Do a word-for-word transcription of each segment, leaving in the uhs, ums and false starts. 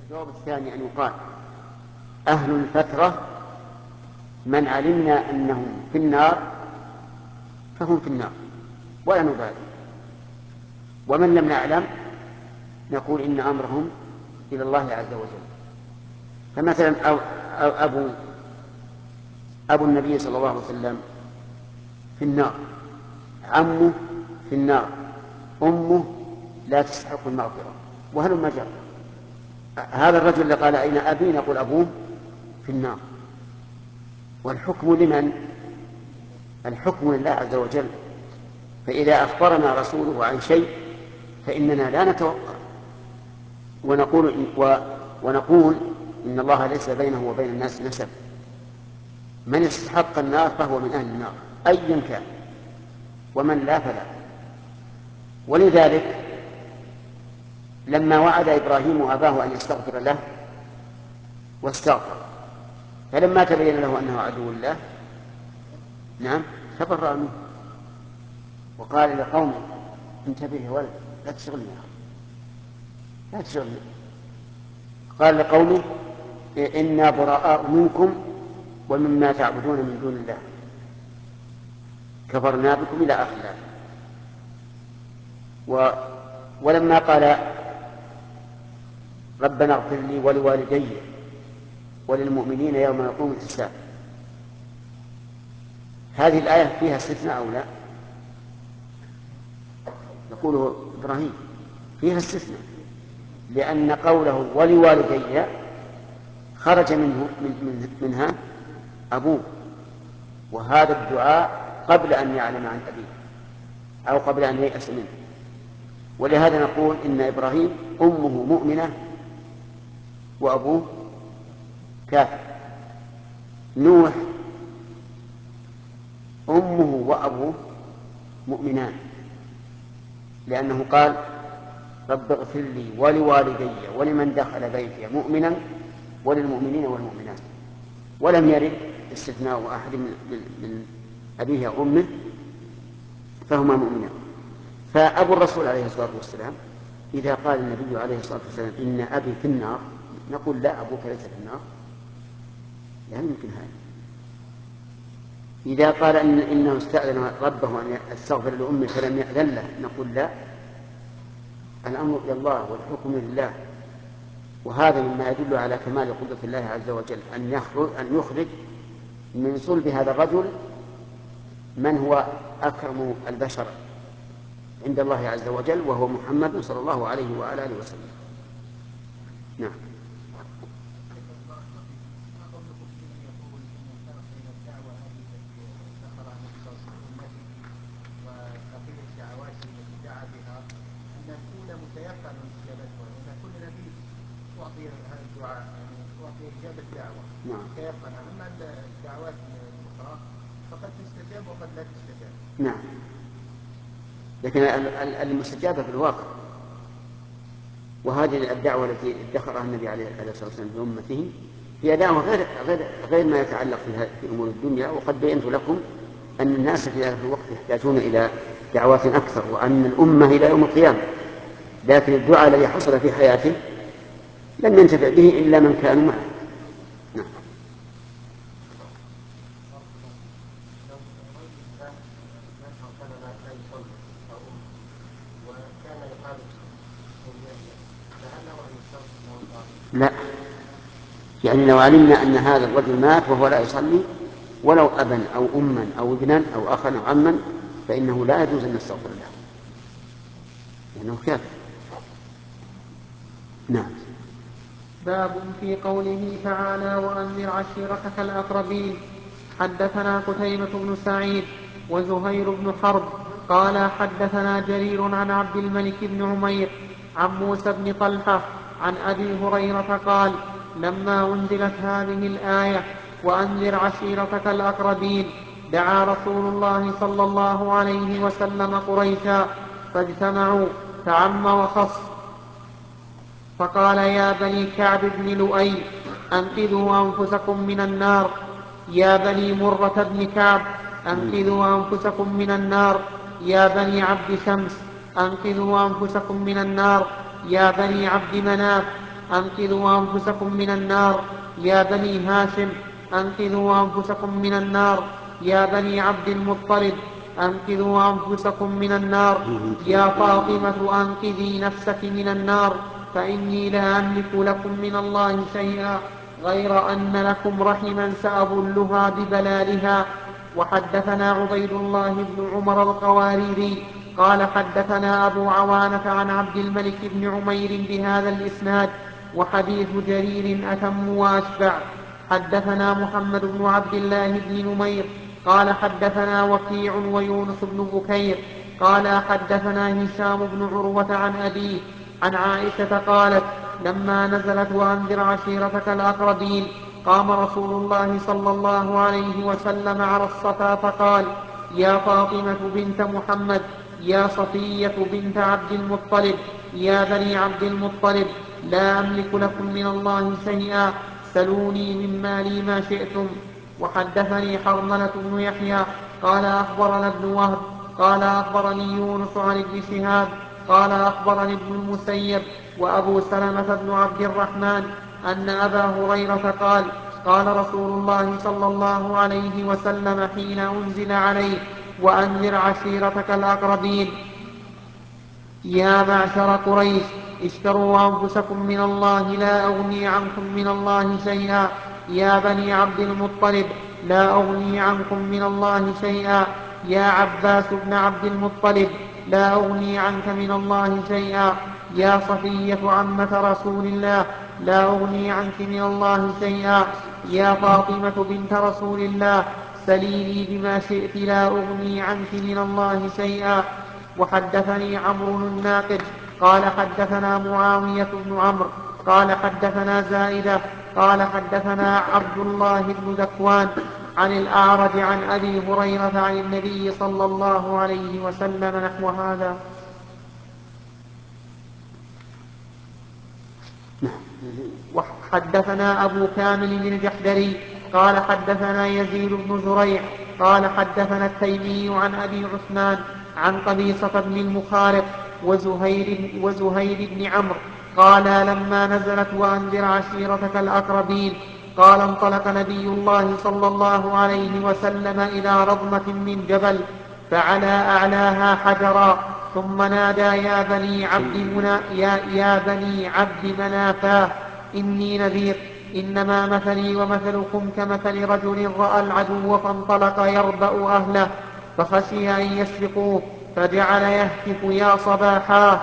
الجواب الثاني أن يقال أهل الفترة من علمنا أنهم في النار فهم في النار ولا نبالي، ومن لم نعلم نقول إن أمرهم إلى الله عز وجل. فمثلا أو أو أبو أبو النبي صلى الله عليه وسلم في النار، عمه في النار، أمه لا تستحق المغفرة، وهلم جرى. هذا الرجل اللي قال أين أبي نقول أبوه في النار. والحكم لمن؟ الحكم لله عز وجل. فإذا أخبرنا رسوله عن شيء فإننا لا نتوقع ونقول إن, و ونقول إن الله ليس بينه وبين الناس نسب. من استحق النار فهو من أهل النار أيا كان، ومن لا فلا. ولذلك لما وعد إبراهيم أباه أن يستغفر له واستغفر، فلما تبين له أنه عدو الله نعم تبرأ منه وقال لقومه انتبه يا ولد لا تشغلني يا أخي لا تشغلني. قال لقومه إنا براء منكم ومما تعبدون من دون الله كفرنا بكم إلى آخر الآية. و... ولما قال ربنا اغفر لي ولوالدي وللمؤمنين يوم يقوم الحساب، هذه الآية فيها استثناء أو لا؟ يقوله إبراهيم فيها استثناء، لأن قوله ولوالدي خرج منه من منها أبوه، وهذا الدعاء قبل أن يعلم عن أبيه أو قبل أن ييأس منه. ولهذا نقول إن إبراهيم أمه مؤمنة وأبوه كافر. نوح أمه وأبوه مؤمنان، لأنه قال رب اغفر لي ولوالدي ولمن دخل بيتي مؤمنا وللمؤمنين والمؤمنات، ولم يرد استثناء أحد من أبيه وأمه فهما مؤمنان. فأبو الرسول عليه الصلاة والسلام إذا قال النبي عليه الصلاة والسلام إن أبي في النار نقول لا أبوك ليس في النار، لا يمكن هذا. إذا قال إن إنه استأذن ربه أن يستغفر لأمه فلم يأذن له نقول لا، الأمر إلى الله والحكم لله. وهذا مما يدل على كمال قدرة الله عز وجل أن يخرج, أن يخرج من صلب هذا الرجل من هو أكرم البشر عند الله عز وجل وهو محمد صلى الله عليه وعلى آله وسلم. نعم. أما الدعوات الأخرى فقد تستجاب وقد لا تستجاب. نعم، لكن المستجابة في الواقع. وهذه الدعوة التي ادخرها النبي عليه الصلاة والسلام لأمته هي دعوة غير, غير, غير ما يتعلق في أمور الدنيا. وقد بينت لكم أن الناس في هذا الوقت يحتاجون إلى دعوات أكثر، وأن الأمة إلى يوم القيامة، لكن الدعاء الذي حصل في حياته لم ينتفع به إلا من كانوا معه. نعم. لا، يعني لو علمنا أن هذا الرجل مات وهو لا يصلي ولو أبا أو أما أو ابنا أو أخا أو عما فإنه لا يجوز أن نستغفر له لأنه كافر. نعم. باب في قوله تعالى وأنذر عشيرتك الأقربين. حدثنا قتيبة بن سعيد وزهير بن حرب قال حدثنا جرير عن عبد الملك بن عمير عن موسى بن طلحة عن أبي هريرة قال لما أنزلت هذه الآية وأنذر عشيرتك الأقربين دعا رسول الله صلى الله عليه وسلم قريشا فاجتمعوا فعم وخص فقال يا بني كعب بن لؤي أنقذوا أنفسكم من النار، يا بني مرة بن كعب أنقذوا أنفسكم من النار، يا بني عبد شمس أنقذوا أنفسكم من النار، يا بني عبد مناف أنقذوا أنفسكم من النار يا بني هاشم أنقذوا أنفسكم من النار يا بني عبد المطلب أنقذوا أنفسكم من النار يا فاطمة أنقذي نفسك من النار فإني لا أملك لكم من الله شيئا غير أن لكم رحما سأبلها ببلالها. وحدثنا عبيد الله بن عمر القواريري قال حدثنا أبو عوانة عن عبد الملك بن عمير بهذا الإسناد وحديث جرير أتم وأشبع. حدثنا محمد بن عبد الله بن نمير قال حدثنا وكيع ويونس بن بكير قال حدثنا هشام بن عروة عن أبيه عن عائشة قالت لما نزلت وأنذر عشيرتك الأقربين قام رسول الله صلى الله عليه وسلم على الصفا فقال يا فاطمة بنت محمد يا صفية بنت عبد المطلب يا بني عبد المطلب لا أملك لكم من الله شيئا سلوني من مالي ما شئتم. وحدثني حرملة بن يحيى قال أخبرنا ابن وهب قال أخبرني يونس عن ابن شهاب قال أخبرني ابن المسيب وأبو سلمة بن عبد الرحمن أن أبا هريرة قال قال رسول الله صلى الله عليه وسلم حين أنزل عليه وأنذر عشيرتك الأقربين يا معشر قريش اشتروا أنفسكم من الله لا أغني عنكم من الله شيئا يا بني عبد المطلب لا أغني عنكم من الله شيئا يا عباس بن عبد المطلب لا أغني عنك من الله شيئا يا صفية عمة رسول الله لا أغني عنك من الله شيئا يا فاطمة بنت رسول الله سليني بما شئت لا أغني عنك من الله شيئا. وحدثني عمرو الناقد قال حدثنا معاوية بن عمرو قال حدثنا زائدة قال حدثنا عبد الله بن ذكوان عن الأعرج عن أبي هريرة عن النبي صلى الله عليه وسلم نحو هذا. وحدثنا أبو كامل الجحدري قال حدثنا يزيد بن زريع قال حدثنا التيمي عن أبي عثمان عن قبيصة بن المخارق وزهير, وزهير بن عمرو قال لما نزلت وأنذر عشيرتك الأقربين قال انطلق نبي الله صلى الله عليه وسلم إلى رضمة من جبل فعلى أعلاها حجرا ثم نادى يا بني عبد, منا يا, يا بني عبد منافاه إني نذير إنما مثلي ومثلكم كمثل رجل رأى العدو فانطلق يربأ أهله فخشي أن يسبقوه فجعل يهتف يا صباحا.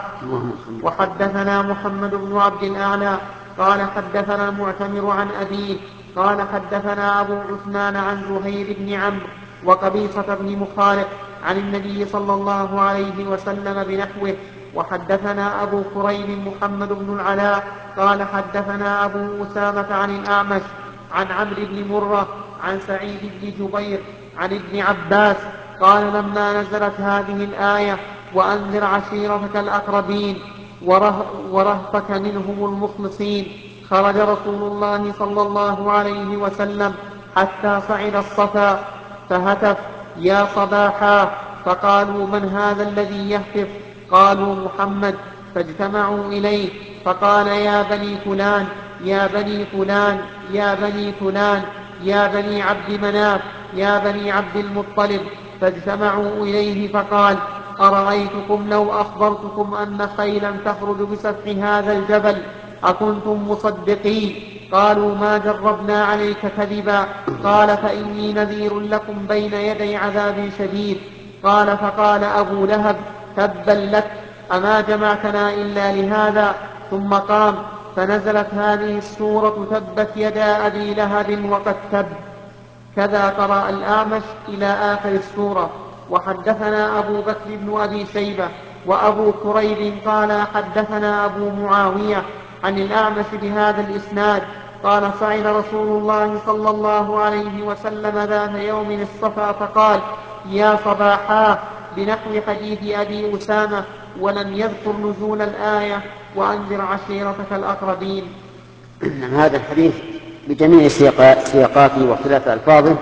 وحدثنا محمد بن عبد الأعلى قال حدثنا المعتمر عن أبيه قال حدثنا أبو عثمان عن زهير بن عمرو وقبيصة بن مخالف عن النبي صلى الله عليه وسلم بنحوه. وحدثنا أبو كريب محمد بن العلاء قال حدثنا أبو أسامة عن الأعمش عن عمرو بن مرة عن سعيد بن جبير عن ابن عباس قال لما نزلت هذه الآية وأنذر عشيرتك الأقربين وره ورهطك منهم المخلصين خرج رسول الله صلى الله عليه وسلم حتى صعد الصفا فهتف يا صباحا فقالوا من هذا الذي يهتف قالوا محمد فاجتمعوا إليه فقال يا بني فلان يا بني فلان يا بني فلان يا بني عبد مناف يا بني عبد المطلب فاجتمعوا إليه فقال أرأيتكم لو أخبرتكم أن خيلا تخرج بسفح هذا الجبل أكنتم مصدقين قالوا ما جربنا عليك كذبا قال فإني نذير لكم بين يدي عذاب شديد قال فقال أبو لهب تبا لك أما جمعتنا إلا لهذا ثم قام فنزلت هذه السورة تبت يدا أبي لهب وقد تب. كذا قرأ الأعمش إلى آخر السورة. وحدثنا أبو بكر بن أبي شيبة وأبو كريب قال حدثنا أبو معاوية عن الأعمش بهذا الإسناد قال صعد رسول الله صلى الله عليه وسلم ذات يوم الصفا فقال يا صباحا بنحو حديث أبي أسامة ولم يذكر نزول الآية وأنذر عشيرتك الأقربين. هذا الحديث بجميع سياقاته واختلاف ألفاظه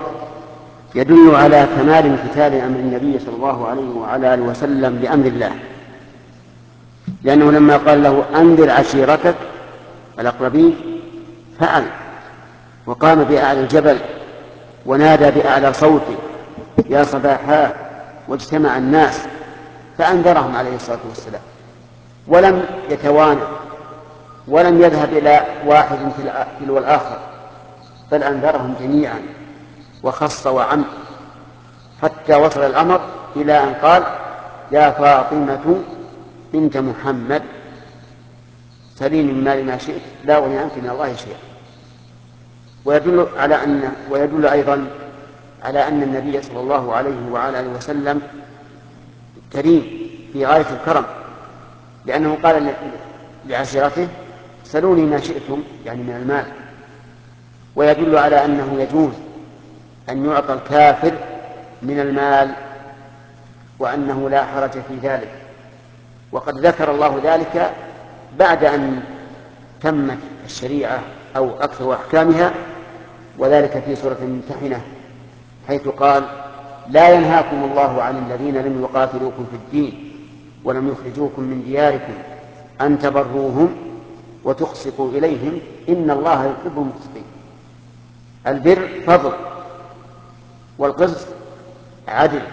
يدل على كمال امتثال أمر النبي صلى الله عليه وعلى آله وسلم بأمر الله، لأنه لما قال له أنذر عشيرتك الأقربين فعل، وقام بأعلى الجبل ونادى بأعلى صوته يا صباحا، واجتمع الناس فأنذرهم عليه الصلاة والسلام، ولم يتوانى ولم يذهب إلى واحد تلو الآخر، بل أنذرهم جميعا وخص وعم، حتى وصل الأمر إلى أن قال يا فاطمة بنت محمد سليني من مال ما شئت لا أغني عنك من الله شيئا. ويدل على أن ويدل أيضا على أن النبي صلى الله عليه وعلى آله وسلم كريم في غاية الكرم، لأنه قال لعشيرته سلوني ما شئتم يعني من المال. ويدل على أنه يجوز أن يعطى الكافر من المال وأنه لا حرج في ذلك، وقد ذكر الله ذلك بعد أن تمت الشريعة أو أكثر أحكامها، وذلك في سورة الممتحنة حيث قال لا ينهاكم الله عن الذين لم يقاتلوكم في الدين ولم يخرجوكم من دياركم أن تبروهم وتقسطوا إليهم إن الله يحب المقسطين. البر فضل والقسط عدل،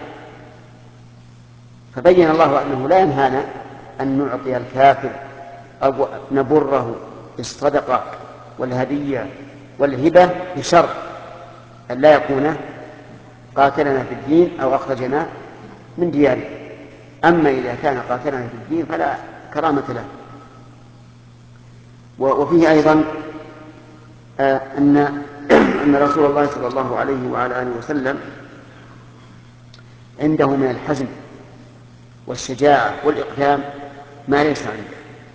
فبين الله أنه لا ينهانا أن نعطي الكافر أو نبره بالصدقة والهدية والهبة بشرط أن لا يكون قاتلنا في الدين أو أخرجنا من ديارنا. أما إذا كان قاتلنا في الدين فلا كرامة له. وفيه أيضا أن أن رسول الله صلى الله عليه وعلى آله وسلم عنده من الحزم والشجاعة والإقدام ما ليس عنده،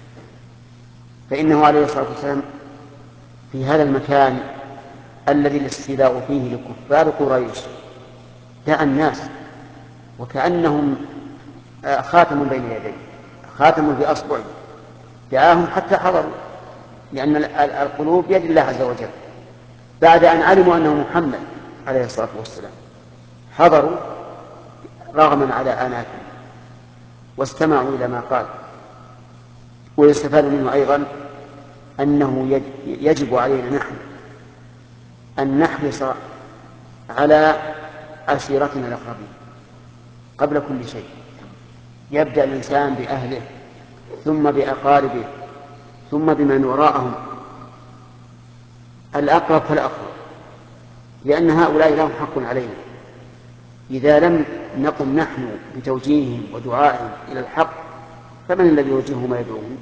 فإنه عليه الصلاة والسلام في هذا المكان الذي الاستيلاء فيه لكفار قريش دعا الناس وكأنهم خاتم بين يديه، خاتم في أصبعه، دعاهم حتى حضروا، لأن القلوب بيد الله عز وجل. بعد أن علموا أنه محمد عليه الصلاة والسلام حضروا رغما على آناتهم واستمعوا إلى ما قال. ويستفاد منه أيضا أنه يجب علينا نحن أن نحرص على عشيرتنا الأقربين قبل كل شيء. يبدأ الإنسان بأهله ثم بأقاربه ثم بمن وراءهم، الأقرب فالأقرب، لأن هؤلاء لهم حق علينا. إذا لم نقم نحن بتوجيههم ودعائهم إلى الحق فمن الذي يوجههم ويدعوهم؟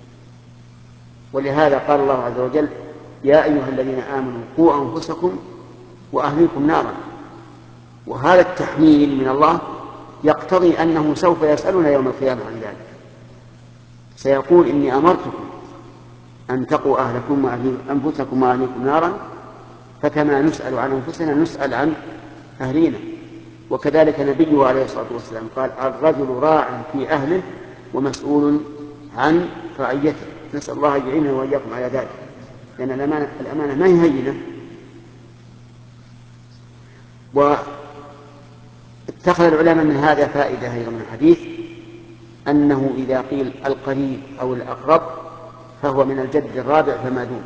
ولهذا قال الله عز وجل يا أيها الذين آمنوا قوا أنفسكم وأهليكم نارا. وهذا التحميل من الله يقتضي أنه سوف يسألنا يوم القيامة عن ذلك، سيقول إني أمرتكم أن تقوا أهلكم وأنفسكم وأهليكم نارا، فكما نسأل عن أنفسنا نسأل عن أهلينا. وكذلك نبيه عليه الصلاة والسلام قال الرجل راع في أهله ومسؤول عن رعيته. نسأل الله أن يعيننا وإياكم على ذلك، لأن الأمانة, الأمانة ما هي هينة. واتخذ العلماء من هذا فائدة أيضا من الحديث أنه إذا قيل القريب أو الأقرب فهو من الجد الرابع فما دون.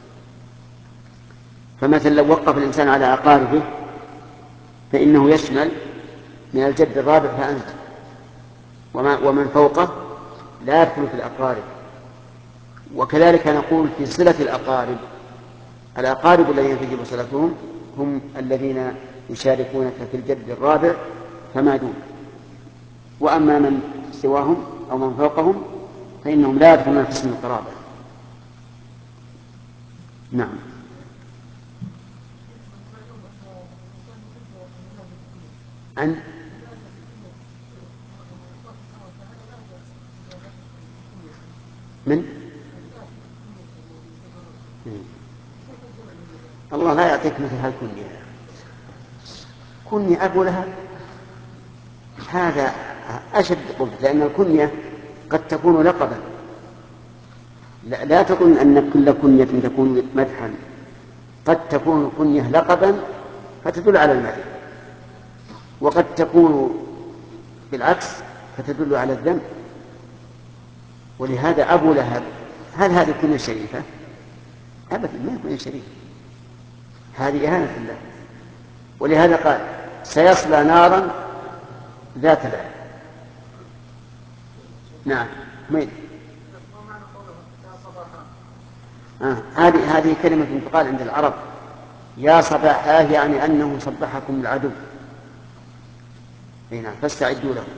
فمثلا لو وقف الإنسان على أقاربه فإنه يشمل من الجد الرابع فأنت ومن فوقه لا يدخل في الأقارب. وكذلك نقول في صلة الأقارب، الأقارب الذين تجب صلتهم هم الذين يشاركونك في الجد الرابع فما دون. وأما من سواهم أو من فوقهم فإنهم لا يدخلون في اسم القرابة. نعم. عن من الله لا يعطيك مثل هالكنية. كنية أبو لهب هذا أشد قبح، لأن الكنية قد تكون لقبا. لا, لا تظن أن كل كنية تكون مدحا، قد تكون كنية لقبا فتدل على المدح، وقد تكون بالعكس فتدل على الذنب. ولهذا أبو لهب هل هذه كنية شريفة؟ أبدا ما يكون شريك، هذه إهانة الله. ولهذا قال سيصلى نارا ذات لهب. نعم مين آه. هذه هذه كلمة تقال عند العرب يا صباحاه، يعني أنه صبحكم العدو. نعم فاستعدوا له.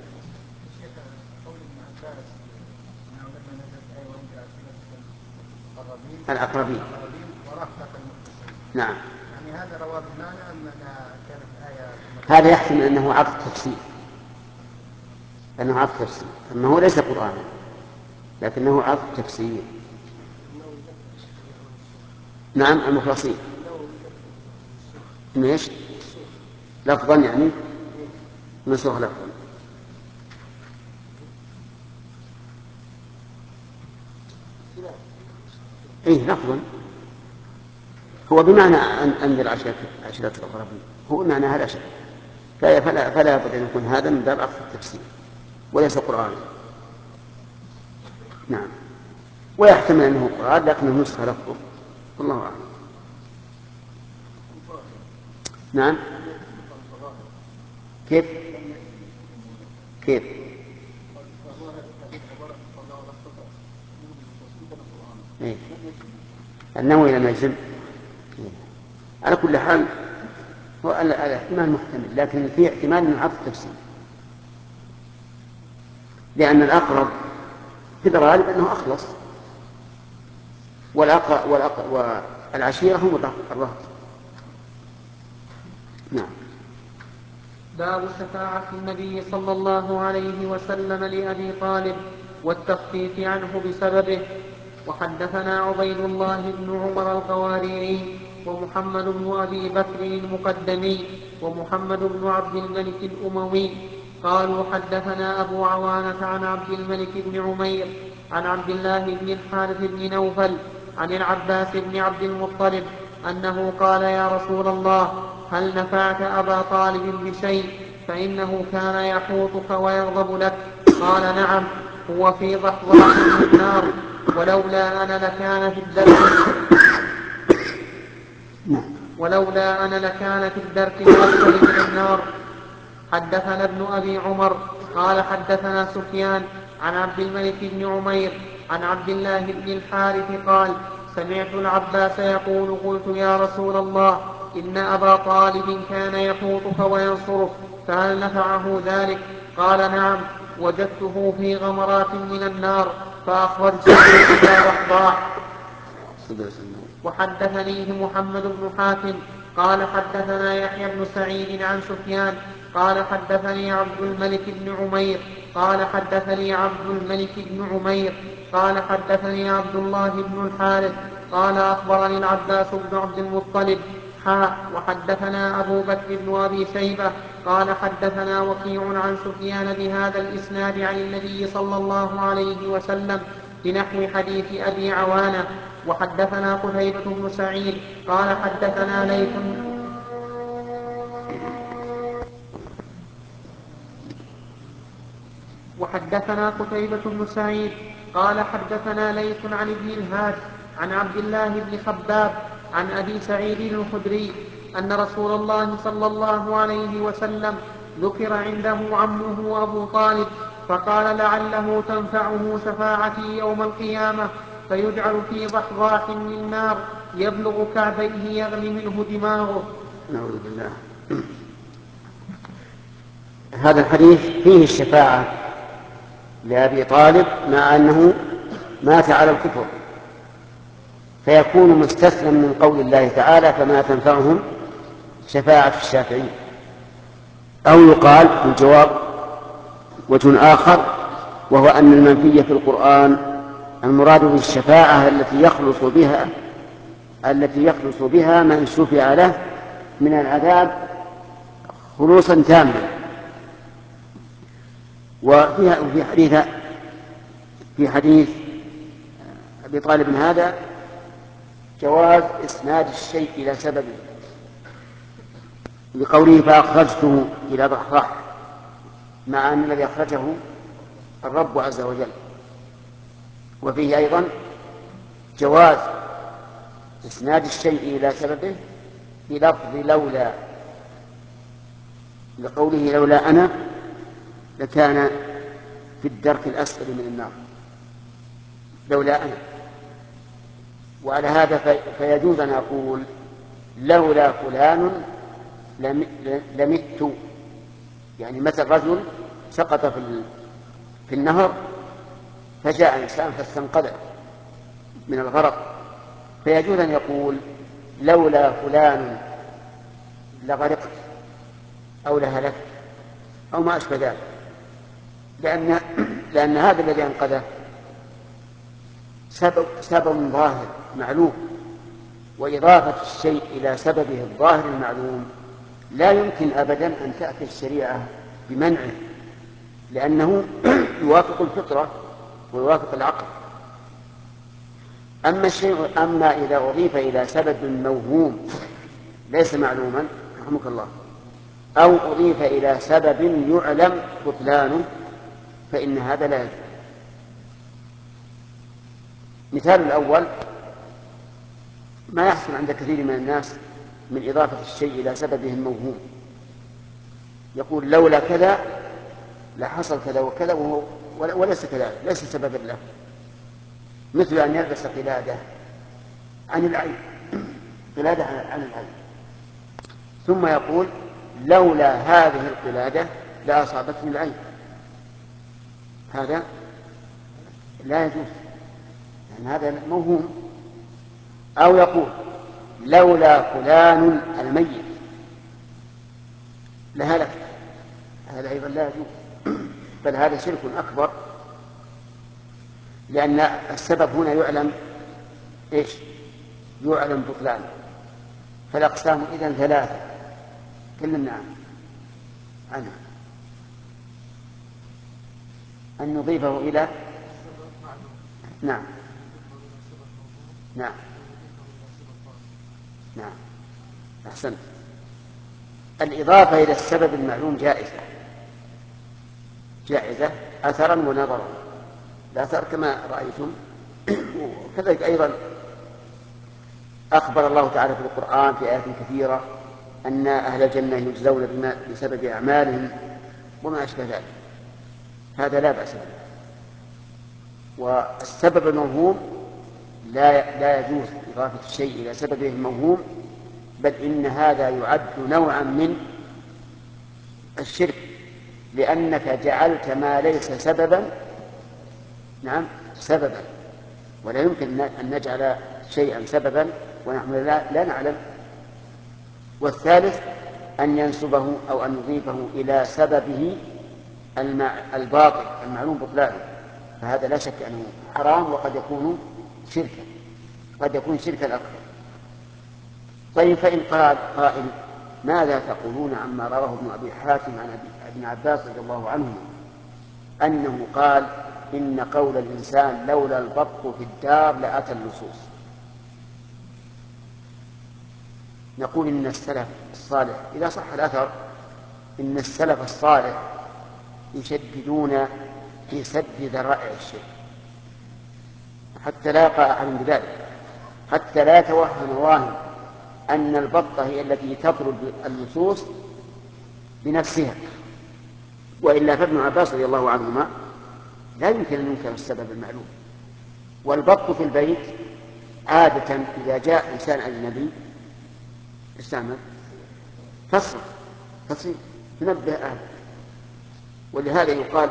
الأقربين نعم. يعني هذا رواه بمعنى أنها كانت آية. هذا يحتمل أنه عطف تفسير، أنه عطف تفسير، أما هو ليس قرآنا لكنه عطف تفسير. نعم المخلصين ايش لفظا يعني منسوخ لفظا. اي لفظا هو بمعنى أن أنذر عشيرة الأقربين، هو معنى هذا شيء، فلا فلا بد أن يكون هذا من باب عطف التفسير وليس قرآنا. نعم ويحتمل أنه قرآن لكنه نسخ لفظه والله أعلم. نعم كيف كيف إيه؟ النووي لم يجزم إيه؟ على كل حال هو الاحتمال محتمل، لكن في احتمال من عطف التفسير، لأن الأقرب في الغالب أنه أخلص، والأق... والأق... والعشيرة هم الرهط. نعم. باب شفاعة النبي صلى الله عليه وسلم لأبي طالب والتخفيف عنه بسببه. وحدثنا عبيد الله بن عمر القواريري ومحمد بن أبي بكر المقدمي ومحمد بن عبد الملك الأموي قالوا حدثنا أبو عوانة عن عبد الملك بن عمير عن عبد الله بن الحارث بن نوفل عن العباس بن عبد المطلب أنه قال يا رسول الله هل نفعت أبا طالب بشيء فإنه كان يحوطك ويغضب لك؟ قال نعم، هو في ضحضاح من النار ولولا أنا لكان في الدرك ولولا أنا لكان في الدرك الأسفل من النار. حدثنا ابن أبي عمر قال حدثنا سفيان عن عبد الملك بن عمير عن عبد الله بن الحارث قال سمعت العباس يقول قلت يا رسول الله إن أبا طالب كان يحوطك وينصرك فهل نفعه ذلك؟ قال نعم، وجدته في غمرات من النار فأخرجته إلى ضحضاح. وحدثنيه محمد بن حاتم قال حدثنا يحيى بن سعيد عن سفيان قال حدثني عبد الملك بن عمير قال حدثني عبد الملك بن عمير قال حدثني عبد الله بن الحارث قال أخبرني العباس بن عبد المطلب حاء. وحدثنا أبو بكر بن أبي شيبة قال حدثنا وكيع عن سفيان بهذا الإسناد عن النبي صلى الله عليه وسلم بنحو حديث أبي عوانة. وحدثنا قتيبة بن سعيد قال حدثنا ليث وحدثنا قتيبة بن سعيد قال حدثنا ليث عن ابن الهاد عن عبد الله بن خباب عن أبي سعيد الخدري أن رسول الله صلى الله عليه وسلم ذكر عنده عمه أبو طالب فقال لعله تنفعه شفاعتي يوم القيامة فيجعل في ضحضاح من نار يبلغ كعبيه يغلي منه دماغه. نعوذ بالله. هذا الحديث فيه الشفاعة لأبي طالب مع أنه مات على الكفر، فيكون مستثنى من قول الله تعالى فما تنفعهم شفاعة الشافعين. أو يقال في الجواب وجه آخر وهو أن المنفي في القرآن المراد بالشفاعة التي يخلص بها التي يخلص بها من شفع له من العذاب خلوصا تاما. وفي حديث في حديث أبي طالب هذا جواز إسناد الشيء إلى سببه لقوله فأخرجته إلى ضحضاح، مع أن الذي أخرجه الرب عز وجل. وفيه أيضا جواز إسناد الشيء إلى سببه بلفظ لولا، لقوله لولا أنا لكان في الدرك الأسفل من النار، لولا أنا. وعلى هذا فيجوز أن أقول لولا فلان لمت، يعني مثل رجل سقط في النهر فجاء إنسان فاستنقذه من الغرق، فيجوز أن يقول لولا فلان لغرقت أو لهلكت أو ما أشبه ذلك، لأن, لأن هذا الذي أنقذه سبب, سبب ظاهر معلوم، وإضافة الشيء إلى سببه الظاهر المعلوم لا يمكن أبدا أن تأتي الشريعة بمنعه، لأنه يوافق الفطرة ويوافق العقل. أما الشيء أما إذا أضيف إلى سبب موهوم ليس معلوما رحمك الله، أو أضيف إلى سبب يعلم بطلانه، فإن هذا لا يجوز. مثال الأول ما يحصل عند كثير من الناس من إضافة الشيء إلى سببه الموهوم، يقول لولا كذا لحصل كذا وكذا وهو وليس كذلك، ليس سببا له، مثل أن يلبس قلادة عن العين، قلادة عن العين، ثم يقول لولا هذه القلادة لأصابتني العين، هذا لا يجوز، يعني هذا موهوم. أو يقول لولا فلان الميت لهلك، هذا أيضا لا يجوز، بل هذا شرك أكبر، لأن السبب هنا يعلم إيش؟ يعلم بطلان. فالأقسام إذن ثلاثة، كلمنا عنها، أن نضيفه إلى نعم نعم نعم أحسنت. الإضافة إلى السبب المعلوم جائزة جائزة أثرا ونظرا، الأثر كما رأيتم. وكذلك أيضا أخبر الله تعالى في القرآن في آيات كثيرة أن أهل الجنة يجزون بما بسبب أعمالهم وما أشبه ذلك، هذا لا بأس به. والسبب الموهوم لا لا يجوز إضافة الشيء إلى سببه الموهوم، بل إن هذا يعد نوعا من الشرك، لأنك جعلت ما ليس سببا نعم سببا، ولا يمكن أن نجعل شيئا سببا ونحن لا, لا نعلم. والثالث أن ينسبه أو أن يضيفه إلى سببه الباطل المعلوم بطلانه، فهذا لا شك أنه حرام، وقد يكون شركا، قد يكون شركا أكبر. طيب، فإن قال قائل ماذا تقولون عما رواه ابن أبي حاتم عن ابن عباس رضي الله عنهما أنه قال إن قول الإنسان لولا البط في الدار لأتى اللصوص؟ نقول إن السلف الصالح إذا صح الأثر إن السلف الصالح يشددون في سد ذرائع الشرك حتى لا يقع أحد بذلك، حتى لا يتوهم واهم أن البطة هي التي تطرد اللصوص بنفسها. وإلا فابن عباس رضي الله عنهما لا يمكن أن ينكر السبب المعلوم. والبط في البيت عادة إذا جاء إنسان أجنبي استعمل تصرف تصير تنبه أهله. ولهذا يقال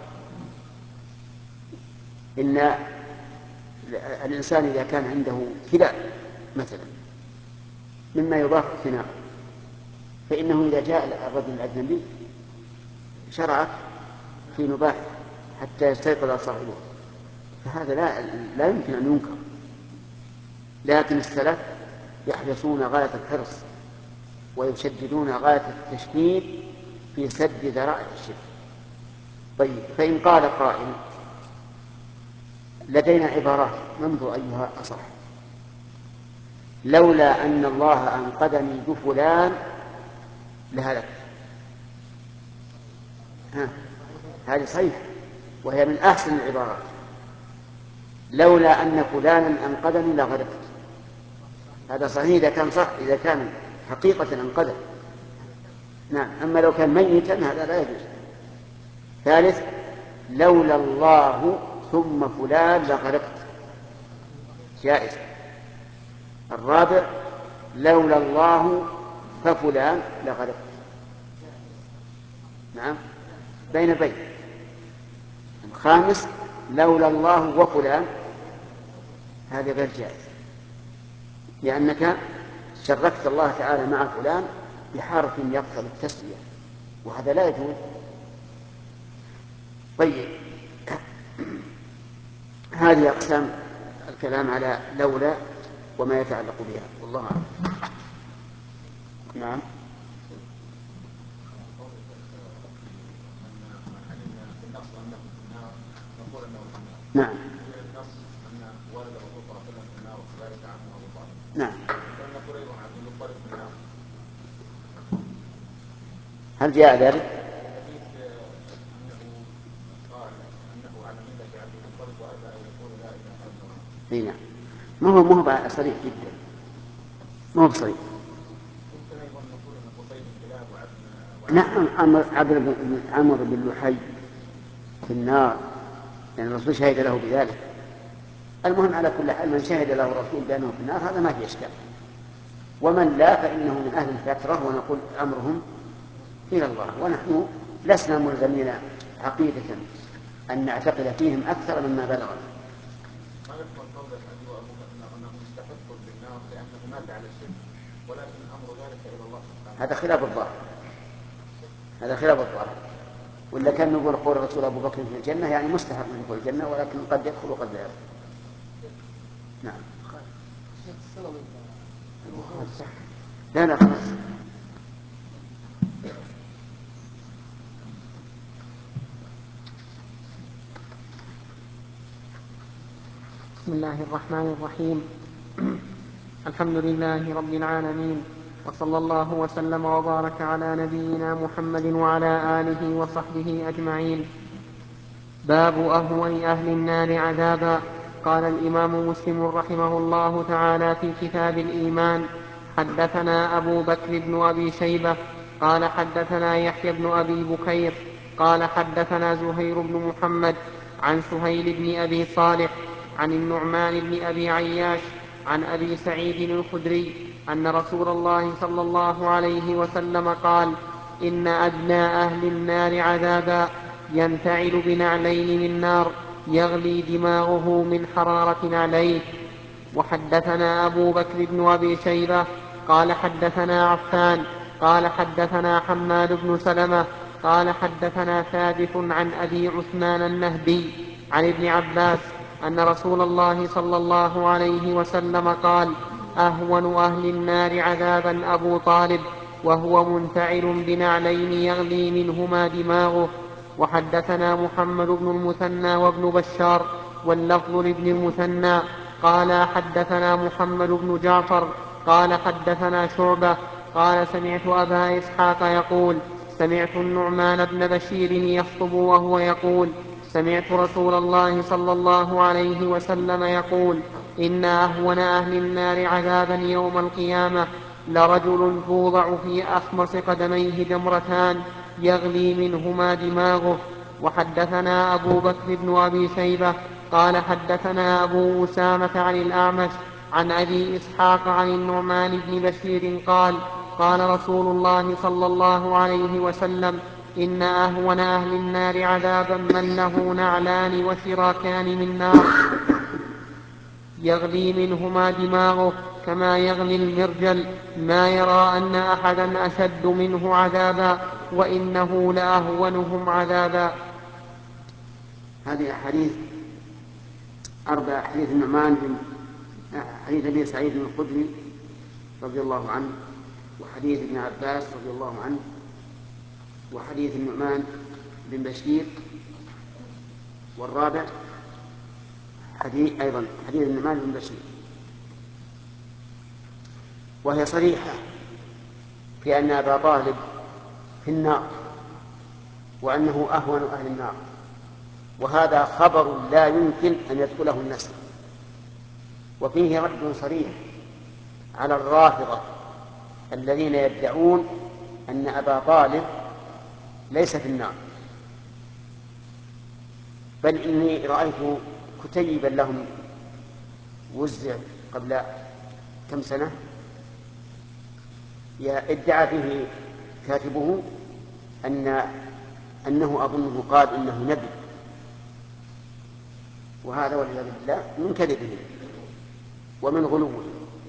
إن الإنسان إذا كان عنده كلاب مثلا مما يضاف الثناء، فإنه إذا جاء الرجل الأجنبي شرع في نباح حتى يستيقظ صاحبه، فهذا لا, لا يمكن أن ينكر. لكن السلف يحرصون غاية الحرص ويشددون غاية التشديد في سد ذرائع الشرك. طيب، فإن قال قائل لدينا عبارات ننظر أيها أصح، لولا أن الله أنقذني بفلان لهلك، ها هذه صحيح وهي من أحسن العبارات، لولا أن فلانا أنقذني لغرقت، هذا صحيح إذا كان صح، إذا كان حقيقة أنقذه. نعم. أما لو كان ميتا هذا لا يجوز. ثالث: لولا الله ثم فلان لغرقت، جائز. الرابع: لولا الله ففلان لغرقت. نعم، بين بين. الخامس: لولا الله وفلان، هذا غير جائز، لأنك شركت الله تعالى مع فلان بحرف يقتضي التسوية، وهذا لا يجوز. طيب، هذه أقسام الكلام على لولا وما يتعلق بها، والله أعلم. نعم. نعم. نعم. هل جاء ذلك؟ نعم. ما هو ما هو صريح جدا، ما هو صريح. نعم. عمرو بن لحي في النار، لأن الرسول شهد له بذلك. المهم على كل حال من شهد له الرسول بأنه في النار هذا ما في إشكال، ومن لا فإنه من أهل الفترة، ونقول أمرهم إلى الله، ونحن لسنا ملزمين عقيدة أن نعتقد فيهم أكثر مما بلغنا. هذا خلاف الظاهر، هذا خلاف الظاهر. ولا كان نقول قول الرسول أبو بكر في الجنة يعني مستحق من يدخل الجنة، ولكن قد يدخل وقد لا يدخل. نعم. لا لا خلاص. بسم الله الرحمن الرحيم. الحمد لله رب العالمين، وصلى الله وسلم وبارك على نبينا محمد وعلى آله وصحبه أجمعين. باب أهون أهل النار عذابا. قال الإمام مسلم رحمه الله تعالى في كتاب الإيمان: حدثنا أبو بكر بن أبي شيبة قال حدثنا يحيى بن أبي بكير قال حدثنا زهير بن محمد عن سهيل بن أبي صالح عن النعمان بن أبي عياش عن أبي سعيد الخدري أن رسول الله صلى الله عليه وسلم قال: إن أدنى أهل النار عذابا ينتعل بنعلين من نار يغلي دماغه من حرارة نعليه. وحدثنا أبو بكر بن أبي شيبة قال حدثنا عفان قال حدثنا حماد بن سلمة قال حدثنا ثابت عن أبي عثمان النهدي عن ابن عباس أن رسول الله صلى الله عليه وسلم قال: أهون أهل النار عذابا أبو طالب وهو منتعل بنعلين يغلي منهما دماغه. وحدثنا محمد بن المثنى وابن بشار واللفظ لابن المثنى قال حدثنا محمد بن جعفر قال حدثنا شعبة قال سمعت أبا إسحاق يقول: سمعت النعمان بن بشير يخطب وهو يقول: سمعت رسول الله صلى الله عليه وسلم يقول: إن أهون أهل النار عذابا يوم القيامة لرجل توضع في أخمص قدميه جمرتان يغلي منهما دماغه. وحدثنا أبو بكر بن أبي شيبة قال حدثنا أبو أسامة عن الأعمش عن أبي إسحاق عن النعمان بن بشير قال: قال رسول الله صلى الله عليه وسلم: إن أهون أهل النار عذابا من له نعلان وشراكان من نار يغلي منهما دماغه كما يغلي المرجل، ما يرى أن أحدا أشد منه عذابا وإنه لأهونهم عذابا. هذه أحاديث أربع: حديث النعمان بن حديث أبي سعيد الخدري رضي الله عنه، وحديث ابن عباس رضي الله عنه، وحديث النعمان بن بشير، والرابع حديث أيضا حديث النعمان بن بشير. وهي صريحة في أن أبا طالب في النار وأنه أهون أهل النار، وهذا خبر لا يمكن أن يدخله النسل. وفيه رد صريح على الرافضة الذين يدعون أن أبا طالب ليس في النار، بل إني رأيت كتيبا لهم وزع قبل كم سنة ادعى فيه كاتبه أن أنه أظنه قال إنه نبي، وهذا والعياذ بالله من كذبه ومن غلوه.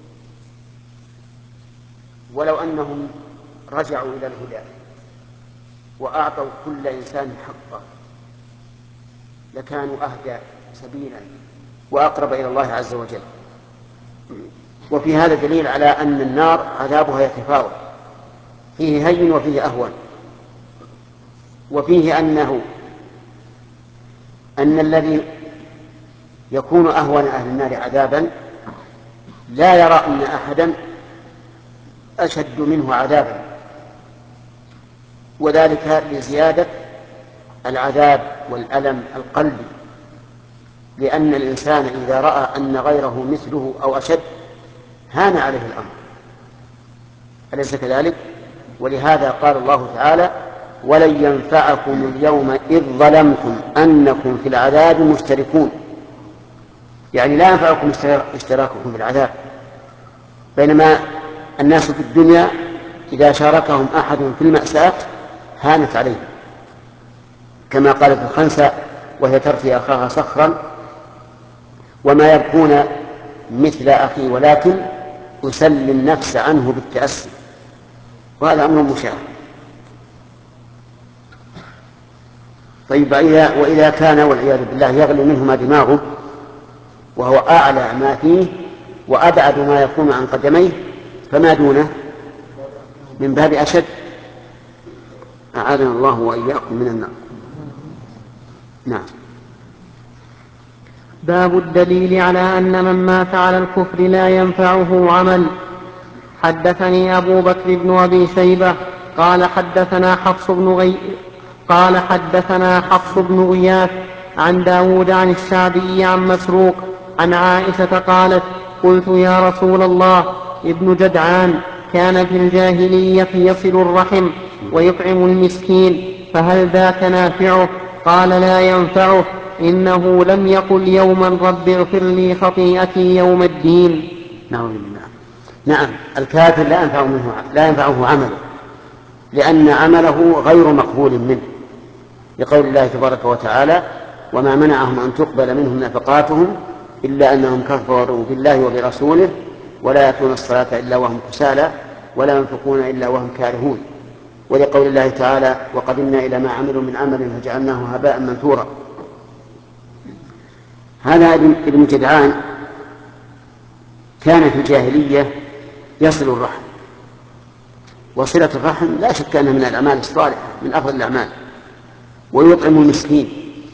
ولو أنهم رجعوا إلى الهدى وأعطوا كل إنسان حقه لكانوا أهدى سبيلا وأقرب إلى الله عز وجل. وفي هذا دليل على أن النار عذابها يتفاوت، فيه هين وفيه أهون، وفيه أنه أن الذي يكون أهون أهل النار عذابا لا يرى أن أحدا أشد منه عذابا، وذلك لزيادة العذاب والألم القلبي، لأن الإنسان إذا رأى أن غيره مثله أو أشد هان عليه الأمر، أليس كذلك؟ ولهذا قال الله تعالى: ولن ينفعكم اليوم إذ ظلمتم أنكم في العذاب مشتركون، يعني لا ينفعكم اشتراككم في العذاب، بينما الناس في الدنيا إذا شاركهم أحد في المأساة هانت عليهم، كما قالت الخنسة وهي ترثي أخاها صخرا: وما يبكون مثل أخي ولكن أسلي النفس عنه بالتأسي. وهذا أمر مشاهد. طيب وإذا كان والعياذ بالله يغلي منهما دماغه وهو أعلى ما فيه وأبعد ما يكون عن قدميه، فما دونه من باب أشد. أعاذنا الله وإياكم من النار. نعم. باب الدليل على أن من مات على الكفر لا ينفعه عمل. حدثني أبو بكر بن أبي شيبة قال حدثنا حفص بن غي قال حدثنا حفص بن غياث عن داود عن الشعبي عن مسروق عن عائشة قالت: قلت يا رسول الله، ابن جدعان كان في الجاهلية يصل الرحم ويطعم المسكين، فهل ذاك نافعه؟ قال: لا ينفعه، إنه لم يقل يوما رب اغفر لي خطيئتي يوم الدين. نعم. نعم، الكافر لا ينفعه, منه لا ينفعه عمله، لأن عمله غير مقبول منه، لقول الله تبارك وتعالى: وما منعهم أن تقبل منهم نفقاتهم إلا أنهم كفروا بالله وبرسوله ولا يأتون الصلاة إلا وهم كسالى ولا ينفقون إلا وهم كارهون. ولقول الله تعالى: وقدمنا إلى ما عملوا من عمل فجعلناه هباء منثورا. هذا ابن جدعان كان في الجاهلية يصل الرحم، وصلة الرحم لا شك أنها من الأعمال الصالحة، من أفضل الأعمال، ويطعم المسكين،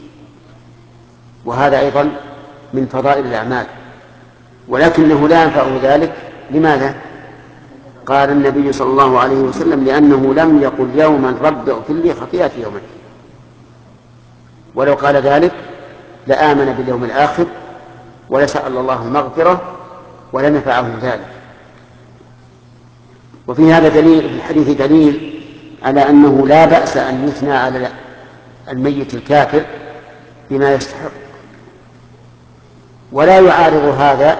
وهذا أيضا من فضائل الأعمال، ولكنه لا ينفعه ذلك. لماذا؟ قال النبي صلى الله عليه وسلم: لأنه لم يقل يوما رب اغفر لي خطيئتي يوم الدين. ولو قال ذلك لآمن باليوم الآخر ولسأل الله المغفرة ولنفعه ذلك. وفي هذا دليل، في الحديث دليل على أنه لا بأس أن يثنى على الميت الكافر بما يستحق، ولا يعارض هذا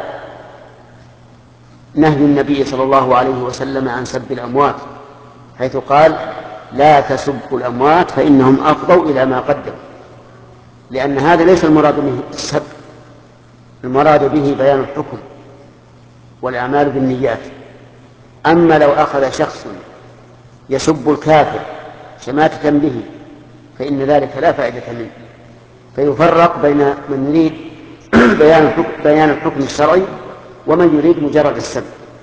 نهي النبي صلى الله عليه وسلم عن سب الأموات، حيث قال: لا تسبوا الأموات فإنهم أفضوا إلى ما قدموا، لأن هذا ليس المراد به السب، المراد به بيان الحكم والأعمال بالنيات. أما لو أخذ شخص يسب الكافر شماتة به فإن ذلك لا فائدة منه، فيفرق بين من يريد بيان الحكم, بيان الحكم الشرعي ومن يريد مجرد السب.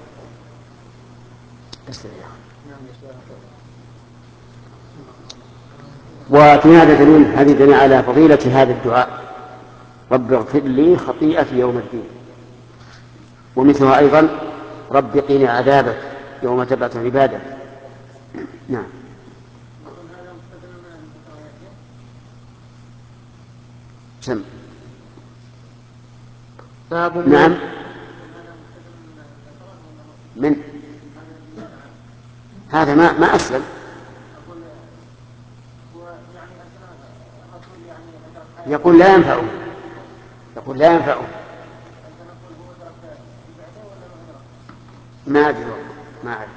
وفي هذا دليل هذه دليل على فضيلة هذا الدعاء: رب اغفر لي خطيئتي يوم الدين. ومثلها أيضا: رب قني عذابك يوم تبعث عبادك. نعم. سم. نعم. من هذا ما ما أسلم. يقول لا ينفعه، يقول لا ينفعه. ما أدري والله، ما أعرف.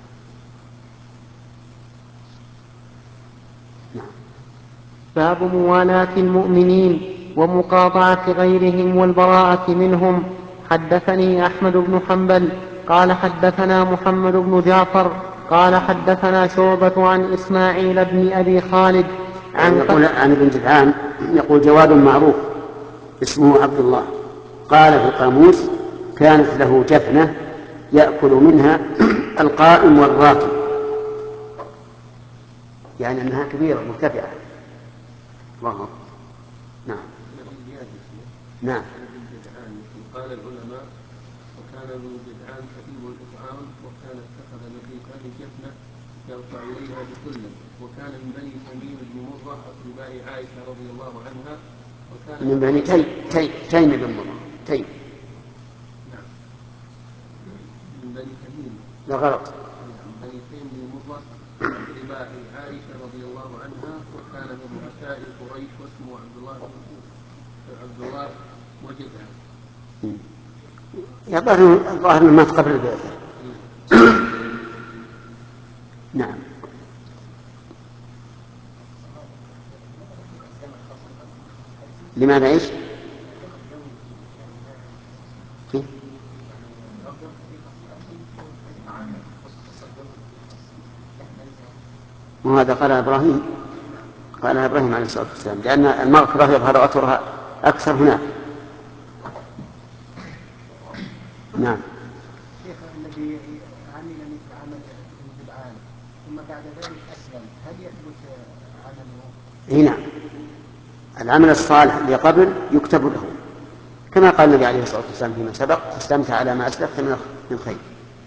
نعم. باب موالاة المؤمنين ومقاطعة غيرهم والبراءة منهم. حدثني أحمد بن حنبل قال حدثنا محمد بن جعفر قال حدثنا شعبة عن إسماعيل بن أبي خالد عن يقول عن ابن جدعان يقول جواد معروف اسمه عبد الله، قال في القاموس كانت له جفنة يأكل منها القائم والراكب، يعني أنها كبيرة مرتفعة. الله. نعم. نعم. قال العلماء وكان ابن جدعان كثير الإطعام وكان اتخذ في هذه الجفنة يرفع إليها بكله، وكان من بني تميم بن مرة أقرباء عائشة رضي الله عنها، وكان من بني تيم تيم تيم بن مرة تيم. نعم. من بني تميم. لا غلط. من بني تيم بن مرة أقرباء عائشة رضي الله عنها، وكان من رؤساء قريش واسمه عبد الله عبد الله وجدها. الظاهر ما قبل البعثة. نعم. لماذا ايش؟ وهذا قال إبراهيم قال إبراهيم عليه الصلاة والسلام، لأن المغفرة يظهر أثرها أكثر هناك. نعم. شيخ الذي عمل مثل عمل ابن جدعان ثم بعد ذلك أسلم، هل يثبت عمله؟ اي نعم، العمل الصالح اللي قبل يكتب له، كما قال النبي عليه الصلاة والسلام فيما سبق: استمتع على ما أسلفت من خير.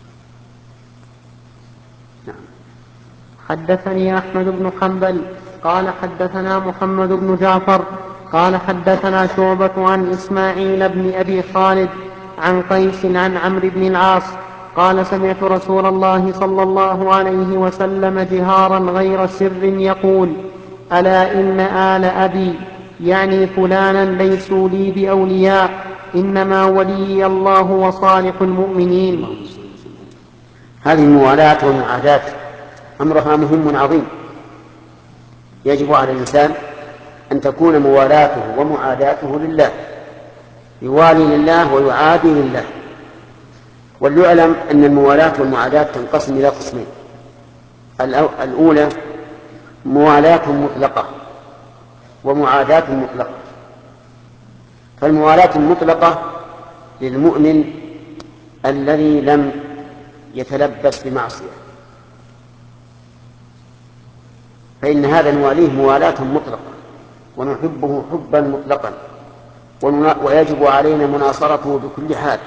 نعم. حدثني أحمد بن حنبل قال حدثنا محمد بن جعفر قال حدثنا شعبة عن إسماعيل بن أبي خالد عن قيس عن عمرو بن العاص قال سمعت رسول الله صلى الله عليه وسلم جهارا غير سر يقول: ألا إن آل أبي يعني فلانا ليسوا لي بأولياء، إنما ولي الله وصالح المؤمنين. هذه الموالاة والمعاداة أمرها مهم عظيم، يجب على الإنسان أن تكون موالاته ومعاداته لله، يوالي لله ويعادي لله. وليعلم أن الموالاة والمعاداة تنقسم إلى قسمين: الأولى موالاة مطلقة ومعاداة مطلقة. فالموالاة المطلقة للمؤمن الذي لم يتلبس بمعصية، فإن هذا نواليه موالاة مطلقة ونحبه حبا مطلقا، ويجب علينا مناصرته بكل حال.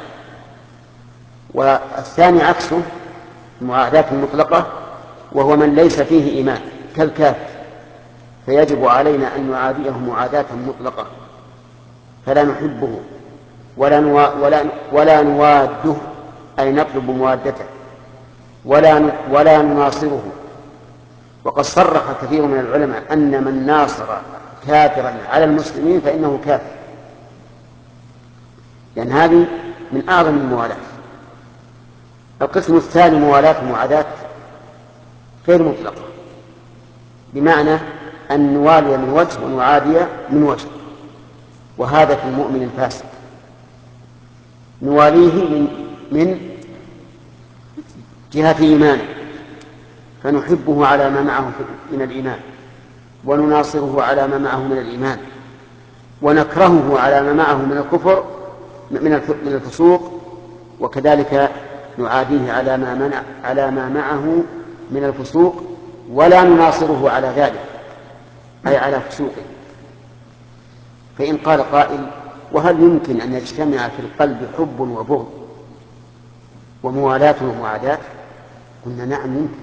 والثاني عكسه المعاداة المطلقة، وهو من ليس فيه إيمان كالكافر، فيجب علينا أن نعاديه معاداة مطلقة، فلا نحبه ولا, نوا ولا, ولا نواده أي نطلب موادته، ولا, ولا نناصره. وقد صرح كثير من العلماء أن من ناصر كافرا على المسلمين فإنه كافر، لأن هذه من أعظم الموالاة. القسم الثاني موالاة معاداة غير مطلقة، بمعنى أن نوالي من وجه ونعادي من وجه، وهذا في المؤمن الفاسق نواليه من, من جهة إيمانه، فنحبه على ما معه من الإيمان، ونناصره على ما معه من الإيمان، ونكرهه على ما معه من الكفر من الفسوق، وكذلك نعاديه على ما منع على ما معه من الفسوق، ولا نناصره على ذلك أي على فسوقه. فإن قال قائل: وهل يمكن أن يجتمع في القلب حب وبغض وموالاة ومعاداة؟ قلنا: نعم يمكن.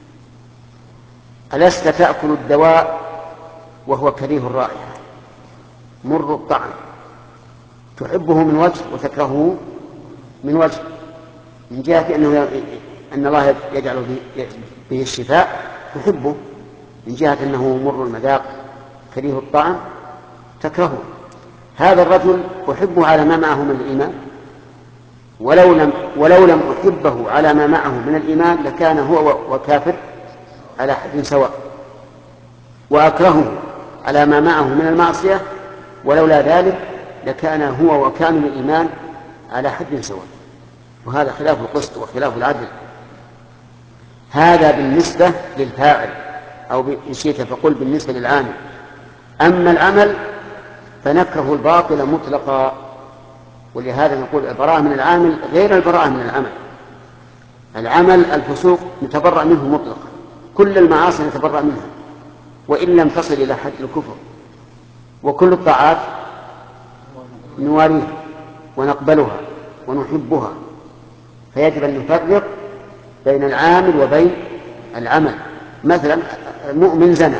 ألست تأكل الدواء وهو كريه الرائحة مر الطعم، تحبه من وجه وتكرهه من وجه، من جهة أنه أن الله يجعل به الشفاء تحبه، من جهة أنه مر المذاق كريه الطعم تكرهه. هذا الرجل أحبه على ما معه من الإيمان، ولو لم, ولو لم أحبه على ما معه من الإيمان لكان هو وكافر على حد سواء، وأكرهه على ما معه من المعصية ولولا ذلك لكان هو وكامل الإيمان على حد سواء، وهذا خلاف القسط وخلاف العدل. هذا بالنسبة للفاعل، أو إن شئت فقل بالنسبة للعامل. أما العمل فنكره الباطل مطلقا، ولهذا نقول البراءة من العامل غير البراءة من العمل. العمل الفسوق نتبرأ منه مطلقا، كل المعاصي نتبرأ منها وإن لم تصل إلى حد الكفر، وكل الطاعات نواليها ونقبلها ونحبها. فيجب أن نفرق بين العامل وبين العمل. مثلا مؤمن زنا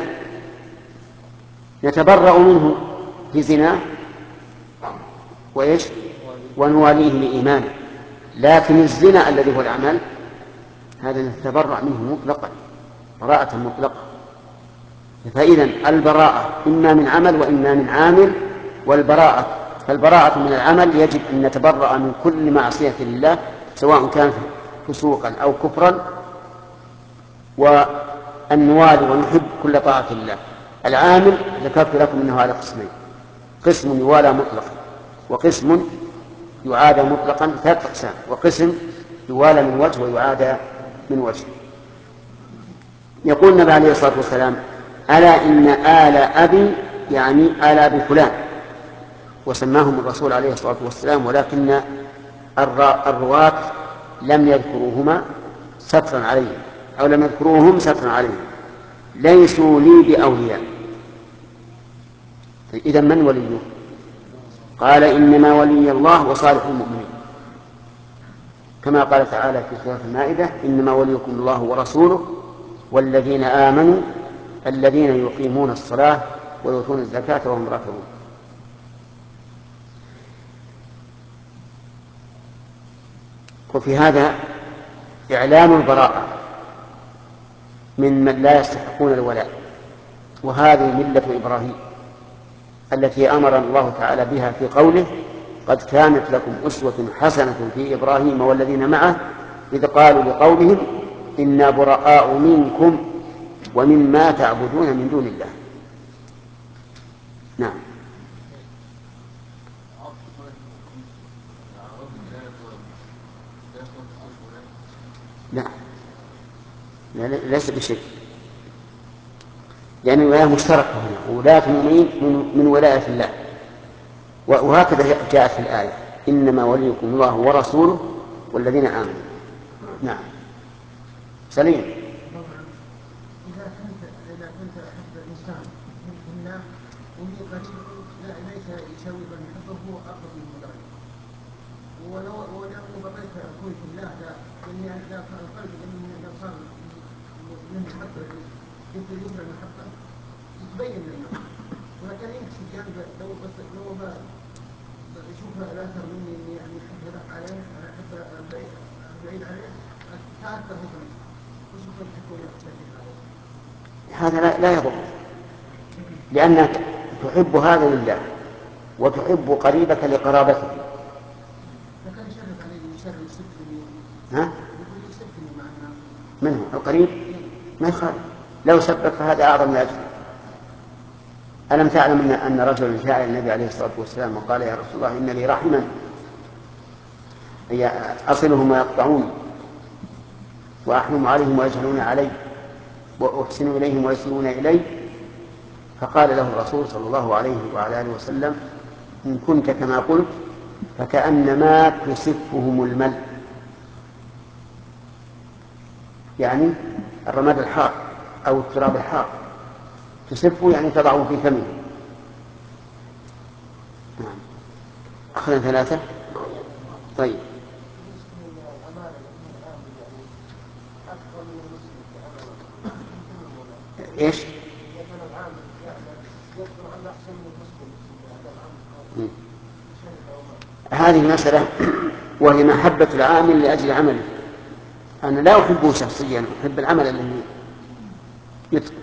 نتبرأ منه في زناه وإيش ونواليه لإيمانه، لكن الزنا الذي هو العمل هذا نتبرأ منه مطلقا براءة مطلقة. فإذا البراءة إما من عمل وإما من عامل، والبراءة فالبراءة من العمل يجب أن نتبرأ من كل معصية لله سواء كان فسوقا أو كفرا، وأن نوالي ونحب كل طاعة لله. العامل ذكرت لكم أنه على قسمين: قسم يوالى مطلقا، وقسم يعادى مطلقا، ثلاث أقسام، وقسم يوالى من وجه ويعادى من وجه. يقول النبي عليه الصلاة والسلام: ألا إن آل أبي يعني آل أبي فلان، وسماهم الرسول عليه الصلاة والسلام، ولكن الرواة لم يذكروهما سترا عليهم، أو لم يذكروهم سترا عليهم، ليسوا لي بأولياء. إذا من وليه؟ قال: إنما ولي الله وصالح المؤمنين، كما قال تعالى في سورة المائدة: إنما وليكم الله ورسوله والذين آمنوا الذين يقيمون الصلاة ويؤتون الزكاة وهم راكعون. وفي هذا إعلان البراءة من من لا يستحقون الولاء، وهذه ملة إبراهيم التي أمر الله تعالى بها في قوله: قد كانت لكم أسوة حسنة في إبراهيم والذين معه إذ قالوا لقومهم إنا براء منكم ومما تعبدون من دون الله. نعم. لا لا ليس بشيء، لأن الولاية مشتركة هنا، ولاية المؤمنين من ولاية الله، وهكذا جاءت في الآية: إنما وليكم الله ورسوله والذين آمنوا. نعم. سليم. إذا كنت إذا كنت أحب الإنسان من الله وهي قريب ليس يساوي من يحبه هو أقرب من مدرك، ولو ولو بغيت أكون في الله لا لأني لا القلب لأنه لو صار من محبة كيف يجرى المحبة يتبين لنا، ولكن يمكن جانب لو بس لو يشوفها الآخر مني إني يعني أحب هذا عليه أنا أحب بعيد عليه تأثر هكذا وشوف تكون هذا لا, لا يضر، لأنك تحب هذا لله وتحب قريبك لقرابته. لكن يشرف عليه يشرف يسدني ها؟ يقول يسدني مع الناس منه القريب ما يخالف، لو سبك فهذا أعظم من أجله. ألم تعلم أن رجلا جاء إلى النبي عليه الصلاة والسلام وقال: يا رسول الله إن لي رحما أصلهم ويقطعون وأحلم عليهم ويجهلون علي وأحسن إليهم ويسيئون إلي. فقال له الرسول صلى الله عليه وعلى آله وسلم: إن كنت كما قلت فكأنما تسفهم المل، يعني الرماد الحار أو التراب الحار، تسفه يعني تضعه في فمه. نعم. أخذنا ثلاثة. طيب. إيش؟ هذه المسألة وهي محبة العامل لأجل عمله. أنا لا أحبه شخصيا، أحب العمل الذي يتقن.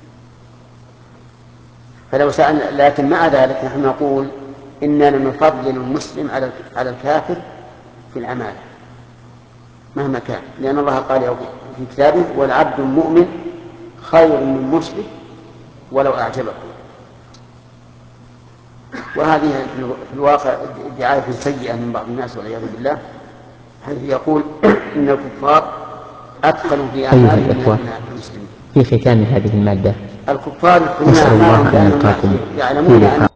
فلو سأل، لكن مع ذلك نحن نقول إننا نفضل المسلم على على الكافر في العمالة مهما كان، لأن الله قال في كتابه: والعبد المؤمن خير من مشرك ولو أعجبكم. وهذه في الواقع دعاية سيئة من بعض الناس والعياذ بالله، حيث يقول إن الكفار أتقنوا في أعمالهم من المسلمين. في ختام هذه المادة الكفار نسأل الله أن يلقاكم يعلمون